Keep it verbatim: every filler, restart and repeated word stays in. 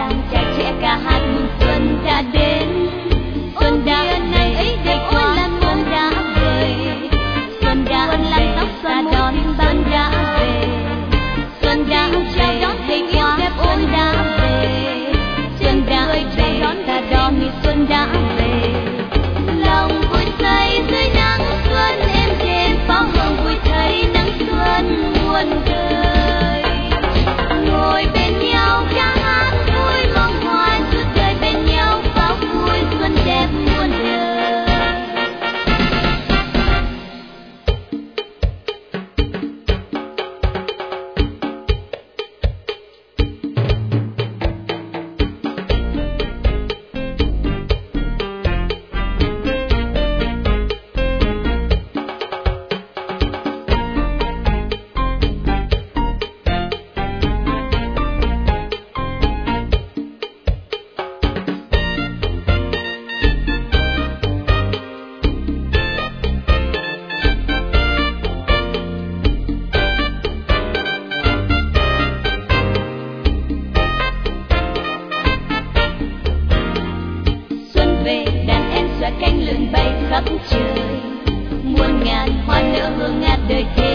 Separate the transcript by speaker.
Speaker 1: đàn trai trẻ ca hát mừng xuân đã đến. Xuân đã về, đẹp ôi là xuân đã về. Xuân đã về, ta đón xuân đã về. Xuân đã chào đón tình yêu đẹp ôi đã về. Xuân đã về, ta đón xuân đã về. Lòng vui say dưới nắng xuân êm đềm, pháo hồng vui thấy nắng xuân muôn đời. Ngồi bên nhau ca hát vui mong hoài suốt đời bên nhau, pháo vui xuân đẹp muôn đời. Cánh lượn bay khắp trời, muôn ngàn hoa nở hương ngát đời thế.